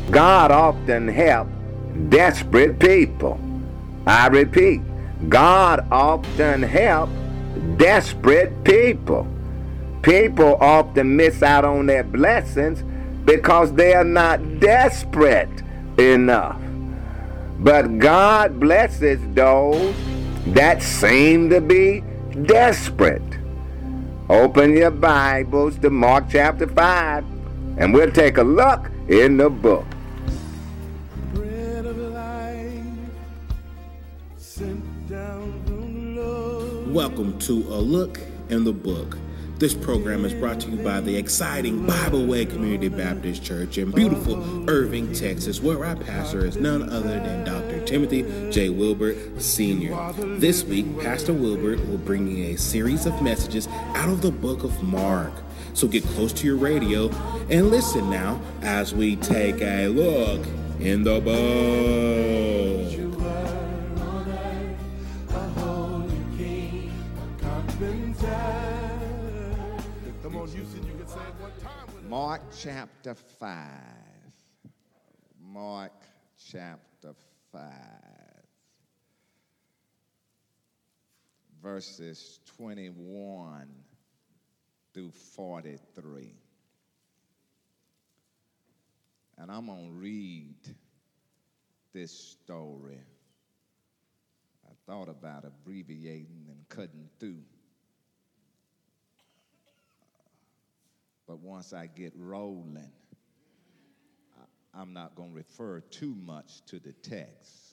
God often helps desperate people. I repeat, God often helps desperate people. People often miss out on their blessings because they are not desperate enough. But God blesses those that seem to be desperate. Open your Bibles to Mark chapter 5, and we'll take a look in the book. Bread of life sent down from the Lord. Welcome to A Look in the Book. This program is brought to you by the exciting Bible Way Community Baptist Church in beautiful Irving, Texas, where our pastor is none other than Dr. Timothy J. Wilbert Sr. This week, Pastor Wilbert will bring you a series of messages out of the book of Mark. So get close to your radio and listen now as we take a look in the book. Mark chapter 5. Mark chapter 5. Verses 21 through 43. And I'm going to read this story. I thought about abbreviating and cutting through. But once I get rolling, I'm not going to refer too much to the text.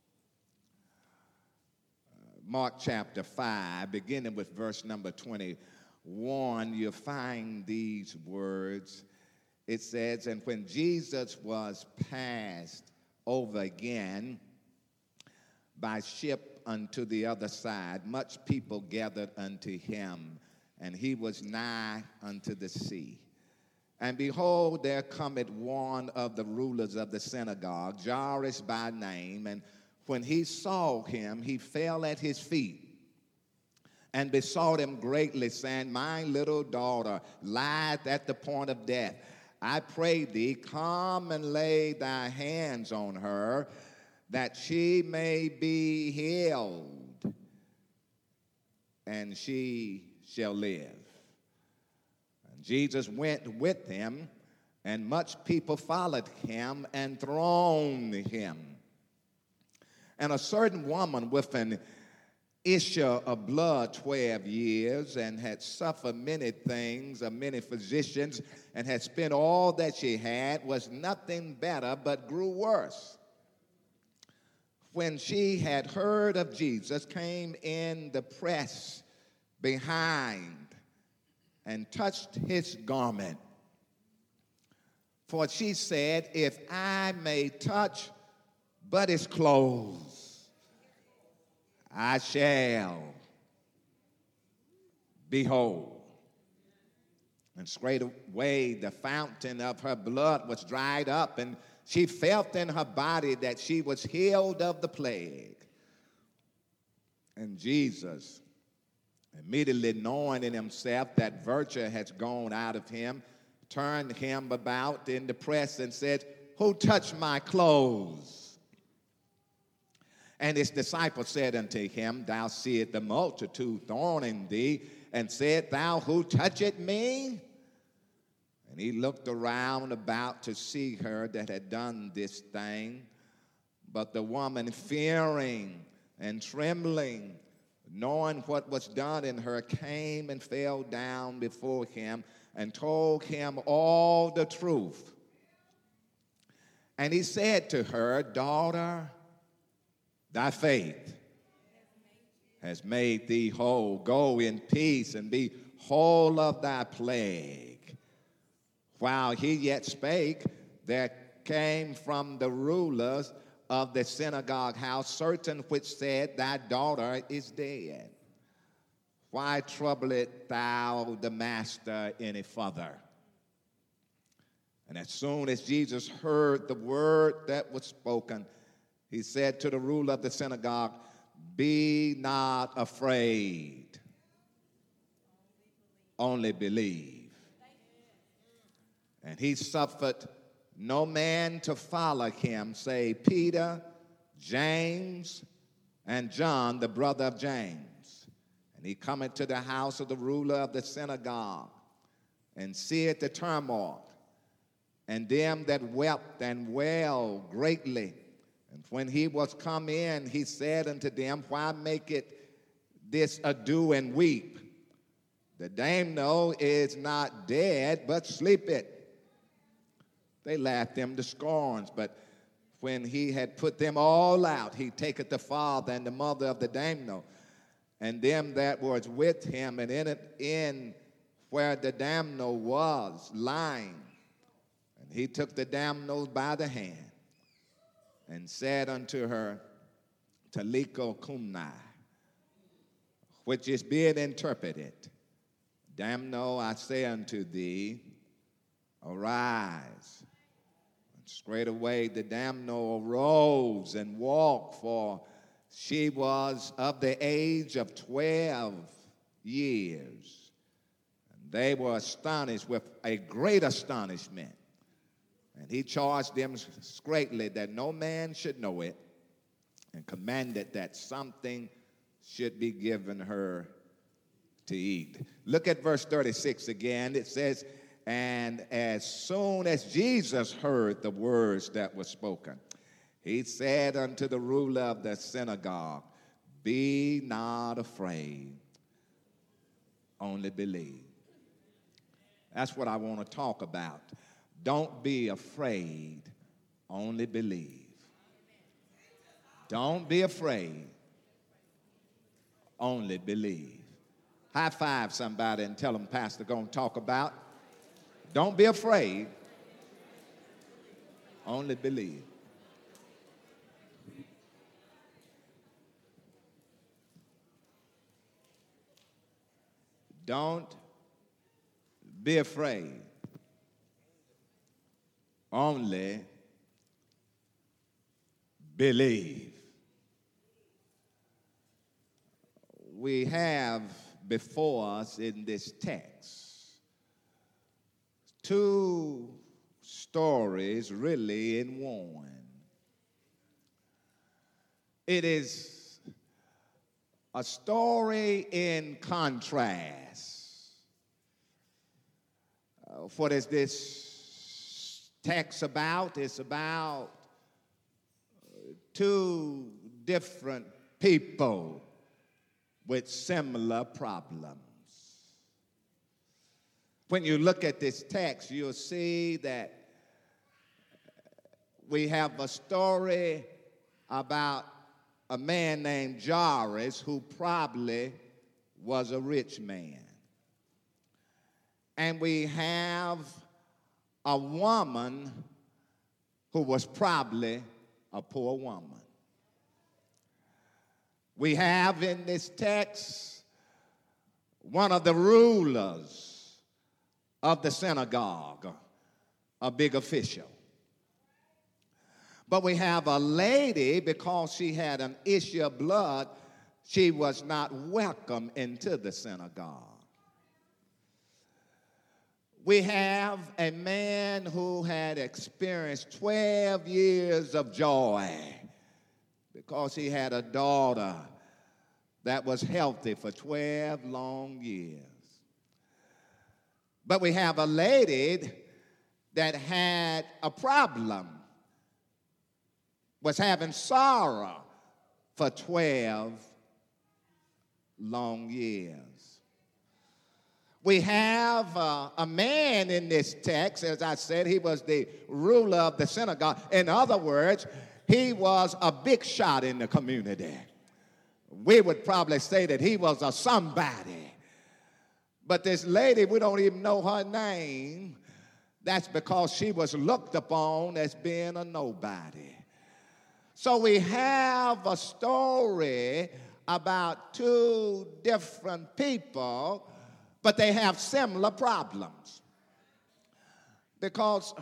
Mark chapter 5, beginning with verse number 21, you'll find these words. It says, "And when Jesus was passed over again by ship unto the other side, much people gathered unto him, and he was nigh unto the sea. And behold, there cometh one of the rulers of the synagogue, Jairus by name, and when he saw him, he fell at his feet and besought him greatly, saying, My little daughter lieth at the point of death. I pray thee, come and lay thy hands on her, that she may be healed, and she shall live. And Jesus went with him, and much people followed him and thronged him. And a certain woman with an issue of blood 12 years, and had suffered many things of many physicians, and had spent all that she had, was nothing better, but grew worse. When she had heard of Jesus, came in the press behind and touched his garment. For she said, If I may touch but his clothes, I shall be whole. And straightway the fountain of her blood was dried up, and she felt in her body that she was healed of the plague. And Jesus, immediately knowing in himself that virtue has gone out of him, turned him about in the press and said, Who touched my clothes? And his disciples said unto him, Thou seest the multitude thronging thee, and said, Thou who toucheth me? And he looked around about to see her that had done this thing. But the woman, fearing and trembling, knowing what was done in her, came and fell down before him and told him all the truth. And he said to her, Daughter, thy faith has made thee whole. Go in peace and be whole of thy plague. While he yet spake, there came from the rulers of the synagogue house certain which said, Thy daughter is dead. Why troublest thou the master any further? And as soon as Jesus heard the word that was spoken, he said to the ruler of the synagogue, Be not afraid, only believe. And he suffered no man to follow him, save Peter, James, and John, the brother of James. And he cometh to the house of the ruler of the synagogue, and seeth the turmoil, and them that wept and wailed greatly. And when he was come in, he said unto them, Why make it this ado and weep? The damno is not dead, but sleepeth. They laughed him to scorn, but when he had put them all out, he taketh the father and the mother of the damno, and them that was with him, and in where the damno was lying. And he took the damno by the hand, and said unto her, Taliko cumni, which is being interpreted, Damno, I say unto thee, arise. And straightway the damno arose and walked, for she was of the age of 12 years. And they were astonished with a great astonishment. And he charged them straitly that no man should know it, and commanded that something should be given her to eat. Look at verse 36 again. It says, and as soon as Jesus heard the words that were spoken, he said unto the ruler of the synagogue, Be not afraid, only believe. That's what I want to talk about. Don't be afraid, only believe. Don't be afraid, only believe. High five somebody and tell them, Pastor, going to talk about. Don't be afraid, only believe. Don't be afraid, only believe. We have before us in this text two stories really in one. It is a story in contrast. What is this text about? It's about two different people with similar problems. When you look at this text, you'll see that we have a story about a man named Jairus who probably was a rich man. And we have a woman who was probably a poor woman. We have in this text one of the rulers of the synagogue, a big official. But we have a lady, because she had an issue of blood, she was not welcome into the synagogue. We have a man who had experienced 12 years of joy because he had a daughter that was healthy for 12 long years. But we have a lady that had a problem, was having sorrow for 12 long years. We have a man in this text, as I said, he was the ruler of the synagogue. In other words, he was a big shot in the community. We would probably say that he was a somebody. But this lady, we don't even know her name. That's because she was looked upon as being a nobody. So we have a story about two different people, but they have similar problems. Because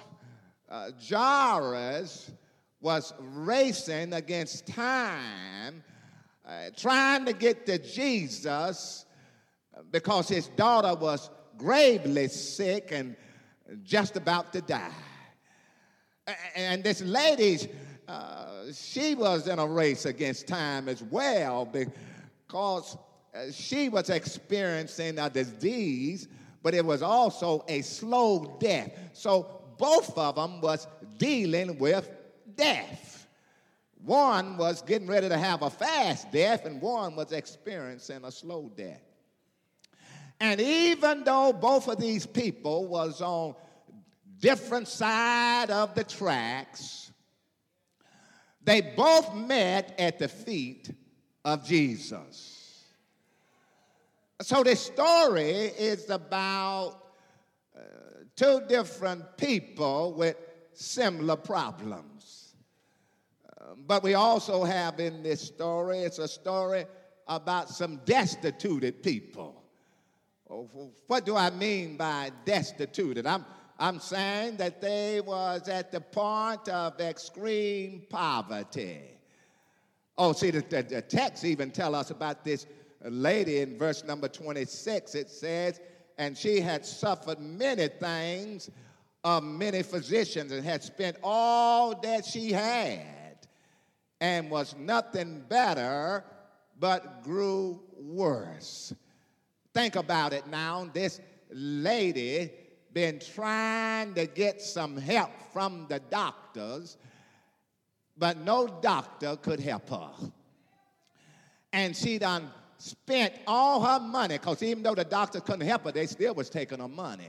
Jairus was racing against time, trying to get to Jesus because his daughter was gravely sick and just about to die. And this lady, she was in a race against time as well because she was experiencing a disease, but it was also a slow death. So both of them was dealing with death. One was getting ready to have a fast death, and one was experiencing a slow death. And even though both of these people was on different side of the tracks, they both met at the feet of Jesus. So this story is about two different people with similar problems. But we also have in this story, it's a story about some destituted people. What do I mean by destituted? I'm saying that they was at the point of extreme poverty. Oh, see, the text even tell us about this lady in verse number 26. It says, and she had suffered many things of many physicians and had spent all that she had and was nothing better but grew worse. Think about it now. This lady been trying to get some help from the doctors, but no doctor could help her. And she done spent all her money, because even though the doctor couldn't help her, they still was taking her money.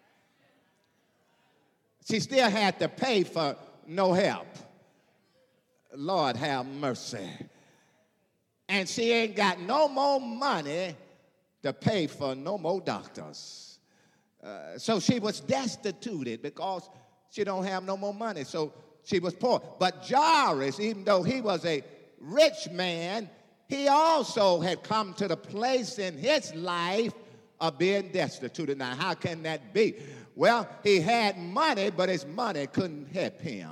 She still had to pay for no help. Lord have mercy. And she ain't got no more money to pay for no more doctors. So she was destituted because she don't have no more money. So she was poor. But Jairus, even though he was a rich man, he also had come to the place in his life of being destitute. Now, how can that be? Well, he had money, but his money couldn't help him.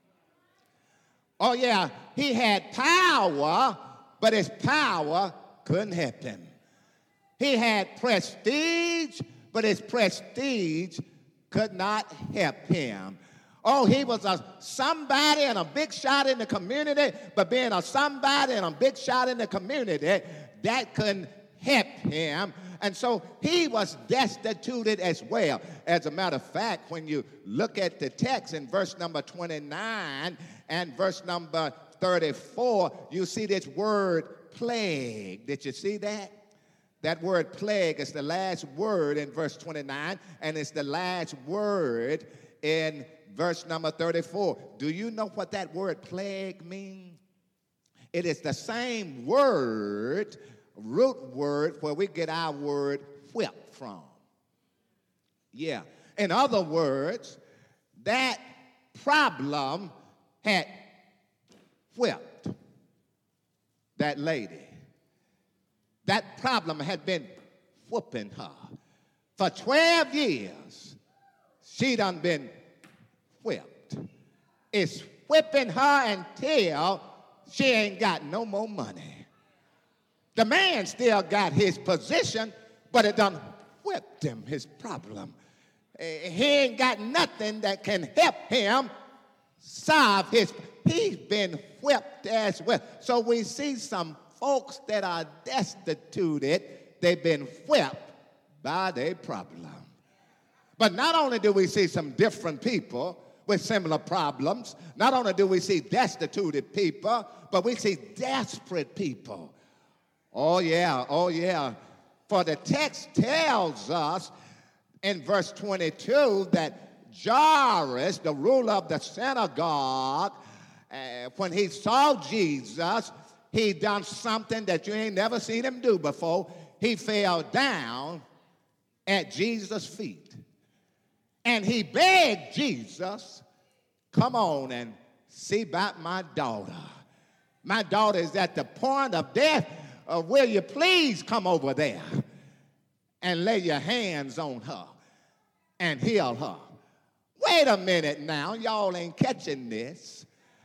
Oh, yeah, he had power, but his power couldn't help him. He had prestige, but his prestige could not help him. Oh, he was a somebody and a big shot in the community, but being a somebody and a big shot in the community, that couldn't help him. And so he was destituted as well. As a matter of fact, when you look at the text in verse number 29 and verse number 34, you see this word plague. Did you see that? That word plague is the last word in verse 29, and it's the last word in verse number 34. Do you know what that word plague means? It is the same word, root word, where we get our word whip from. Yeah. In other words, that problem had whipped that lady. That problem had been whooping her. For 12 years, she done been whipped. It's whipping her until she ain't got no more money. The man still got his position, but it done whipped him, his problem. He ain't got nothing that can help him solve his. He's been whipped as well. So we see some folks that are destituted, they've been whipped by their problem. But not only do we see some different people with similar problems, not only do we see destituted people, but we see desperate people. Oh yeah. For the text tells us in verse 22 that Jairus, the ruler of the synagogue, when he saw Jesus, he done something that you ain't never seen him do before. He fell down at Jesus' feet. And he begged Jesus, come on and see about my daughter. My daughter is at the point of death. Will you please come over there and lay your hands on her and heal her? Wait a minute now. Y'all ain't catching this.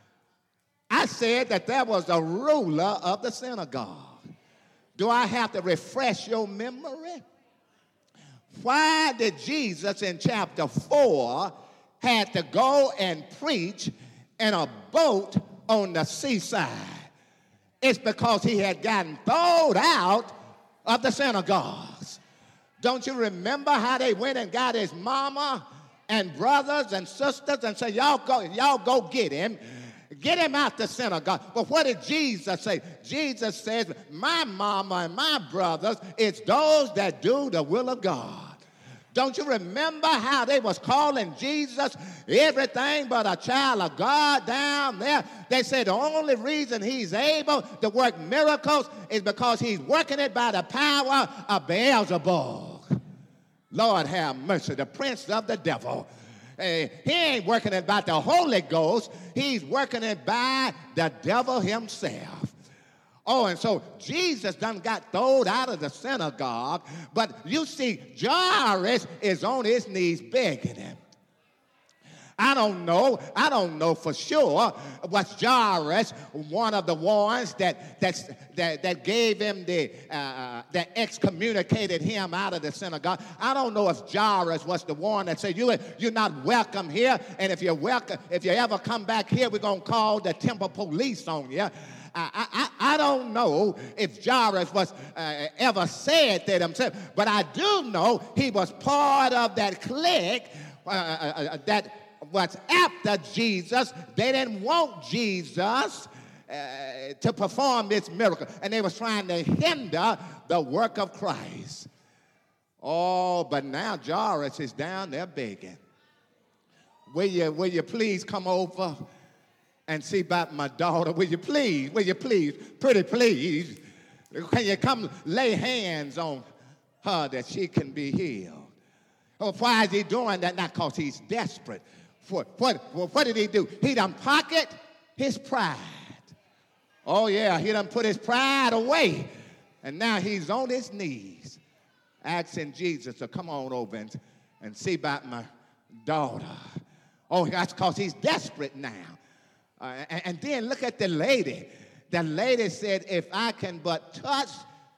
I said that there was a ruler of the synagogue. Do I have to refresh your memory? Why did Jesus in chapter 4 had to go and preach in a boat on the seaside? It's because he had gotten thrown out of the synagogues. Don't you remember how they went and got his mama and brothers and sisters and said, y'all go get him. Get him out the synagogue. But what did Jesus say? Jesus says, my mama and my brothers, it's those that do the will of God. Don't you remember how they was calling Jesus everything but a child of God down there? They said the only reason he's able to work miracles is because he's working it by the power of Beelzebub. Lord have mercy, the prince of the devil. He ain't working it by the Holy Ghost. He's working it by the devil himself. Oh, and so Jesus done got thrown out of the synagogue, but you see, Jairus is on his knees begging him. I don't know for sure. Was Jairus one of the ones that gave him that excommunicated him out of the synagogue? I don't know if Jairus was the one that said, you're not welcome here, and if you ever come back here, we're going to call the temple police on you. I don't know if Jairus was ever said that himself, but I do know he was part of that clique that was after Jesus. They didn't want Jesus to perform this miracle, and they was trying to hinder the work of Christ. Oh, but now Jairus is down there begging. Will you please come over and see about my daughter? Will you please, pretty please, can you come lay hands on her that she can be healed? Oh, why is he doing that? Not because he's desperate. What did he do? He done pocket his pride. Oh, yeah, he done put his pride away. And now he's on his knees asking Jesus to come on over and see about my daughter. Oh, that's because he's desperate now. And then look at the lady. The lady said, if I can but touch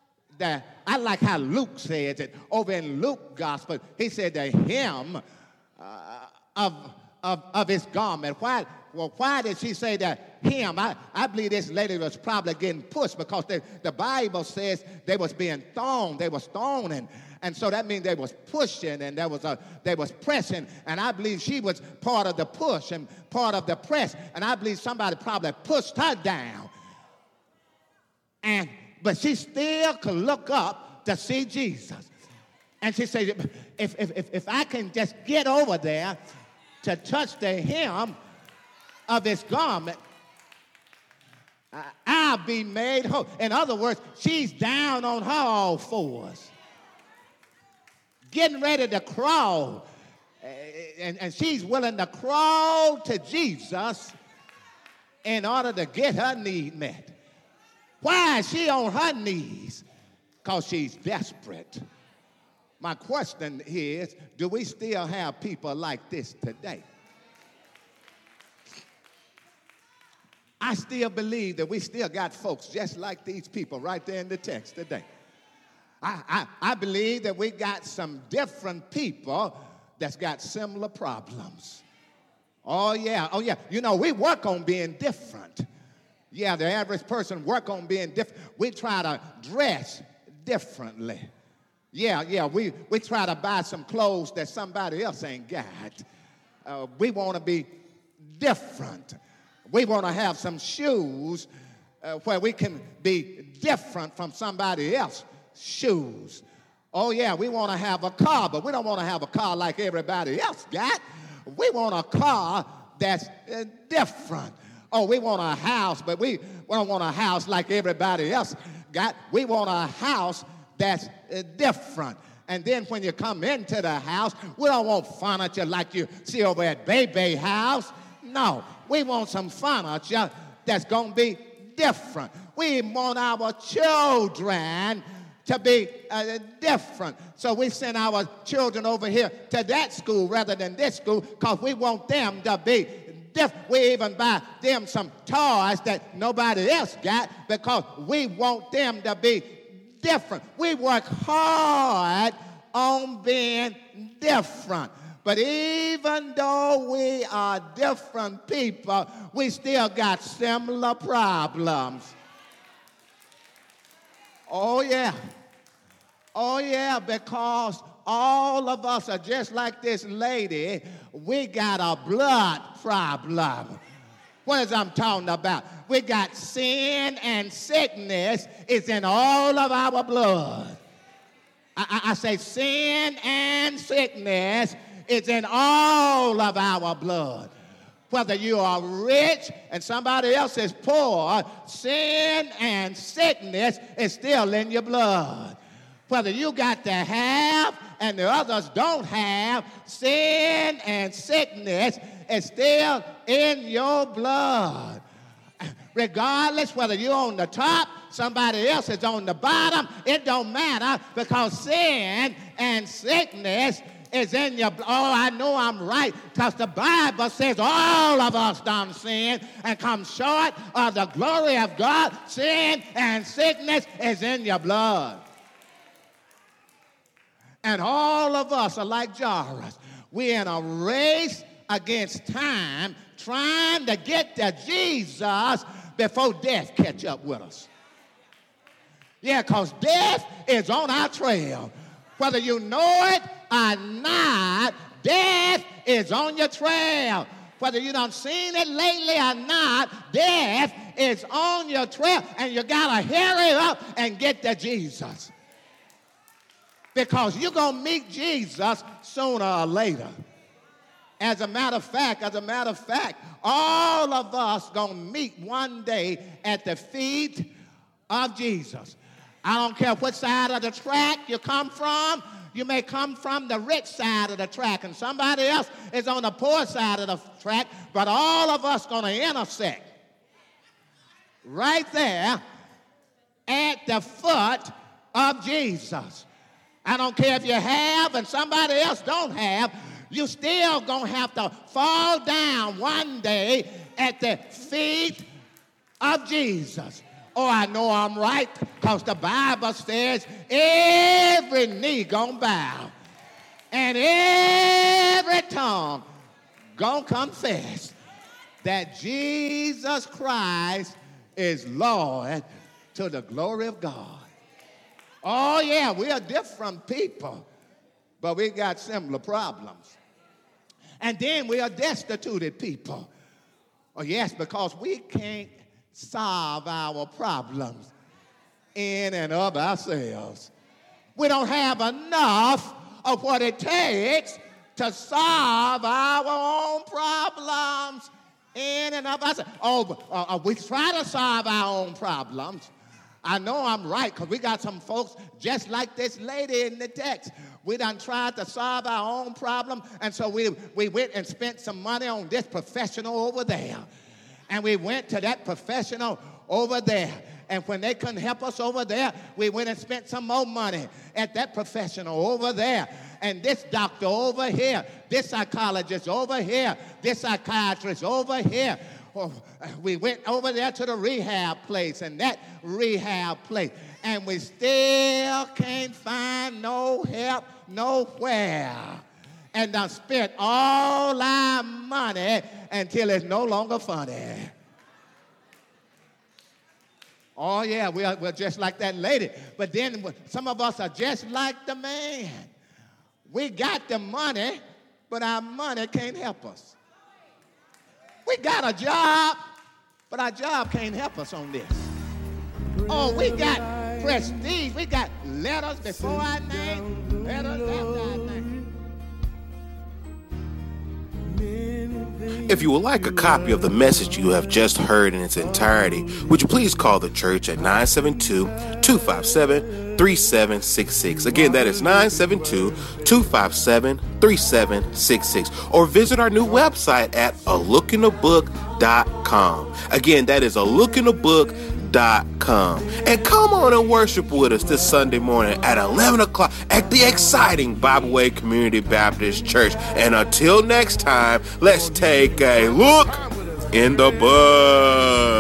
I like how Luke says it over in Luke gospel. He said the hem of his garment. Why did she say that hem? I believe this lady was probably getting pushed because the Bible says they was being thrown. They was stoning. And so that means they was pushing and they was pressing. And I believe she was part of the push and part of the press. And I believe somebody probably pushed her down. But she still could look up to see Jesus. And she said, if I can just get over there to touch the hem of his garment, I'll be made whole. In other words, she's down on her all fours, getting ready to crawl. And she's willing to crawl to Jesus in order to get her need met. Why is she on her knees? Because she's desperate. My question is, do we still have people like this today? I still believe that we still got folks just like these people right there in the text today. I believe that we got some different people that's got similar problems. Oh, yeah. You know, we work on being different. Yeah, the average person work on being different. We try to dress differently. Yeah, we try to buy some clothes that somebody else ain't got. We want to be different. We want to have some shoes where we can be different from somebody else's shoes. Oh, yeah, we want to have a car, but we don't want to have a car like everybody else got. We want a car that's different. Oh, we want a house, but we don't want a house like everybody else got. We want a house that's different. And then when you come into the house, we don't want furniture like you see over at Baby House. No, we want some furniture that's going to be different. We want our children to be different. So we send our children over here to that school rather than this school because we want them to be different. We even buy them some toys that nobody else got because we want them to be different. We work hard on being different. But even though we are different people, we still got similar problems. Oh, yeah. Oh, yeah, because all of us are just like this lady. We got a blood problem. What is I'm talking about? We got sin and sickness. It's in all of our blood. I say sin and sickness is in all of our blood. Whether you are rich and somebody else is poor, sin and sickness is still in your blood. Whether you got to have and the others don't have, sin and sickness is still in your blood. Regardless whether you're on the top, somebody else is on the bottom, it don't matter, because sin and sickness is in your blood. Oh, I know I'm right, because the Bible says all of us done sin and come short of the glory of God. Sin and sickness is in your blood. And all of us are like Jairus. We're in a race against time, trying to get to Jesus before death catch up with us. Yeah, because death is on our trail. Whether you know it or not, death is on your trail. Whether you done seen it lately or not, death is on your trail, and you got to hurry up and get to Jesus. Because you're going to meet Jesus sooner or later. As a matter of fact, all of us going to meet one day at the feet of Jesus. I don't care what side of the track you come from. You may come from the rich side of the track, and somebody else is on the poor side of the track, but all of us going to intersect right there at the foot of Jesus. I don't care if you have and somebody else don't have, you still gonna have to fall down one day at the feet of Jesus. Oh, I know I'm right, because the Bible says every knee gonna bow and every tongue gonna confess that Jesus Christ is Lord, to the glory of God. Oh, yeah, we are different people, but we got similar problems. And then we are destituted people. Oh, yes, because we can't solve our problems in and of ourselves. We don't have enough of what it takes to solve our own problems in and of ourselves. Oh, we try to solve our own problems. I know I'm right, because we got some folks just like this lady in the text. We done tried to solve our own problem, and so we went and spent some money on this professional over there. And we went to that professional over there. And when they couldn't help us over there, we went and spent some more money at that professional over there. And this doctor over here, this psychologist over here, this psychiatrist over here. We went over there to the rehab place and that rehab place, and we still can't find no help nowhere. And I spent all our money until it's no longer funny. Oh, yeah, we're just like that lady. But then some of us are just like the man. We got the money, but our money can't help us. We got a job, but our job can't help us on this. Oh, we got prestige. We got letters before our name, letters after our name. If you would like a copy of the message you have just heard in its entirety, would you please call the church at 972-257-3766. Again, that is 972-257-3766. Or visit our new website at alookintheBook.com. Again, that is alookintheBook.com. And come on and worship with us this Sunday morning at 11 o'clock at the exciting Bible Way Community Baptist Church. And until next time, let's take a look in the book.